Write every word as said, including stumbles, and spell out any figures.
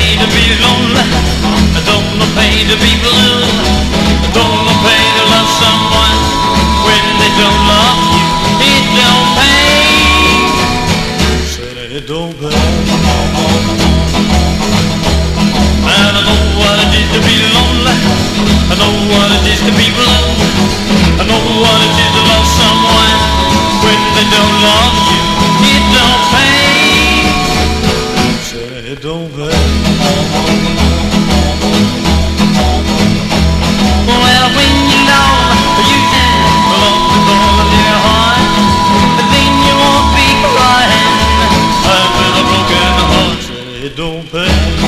pay to be lonely. Don't pay to be blue. Don't pay to love someone when they don't love you. It don't pay. Said it don't pay. And I know what it is to be lonely. I know what it is to be blue. I know what it is to love someone when they don't love you. It don't pay. Said it don't pay. Well, when you know you can love with all of your heart, then you won't be crying with a broken heart. Said it don't pay.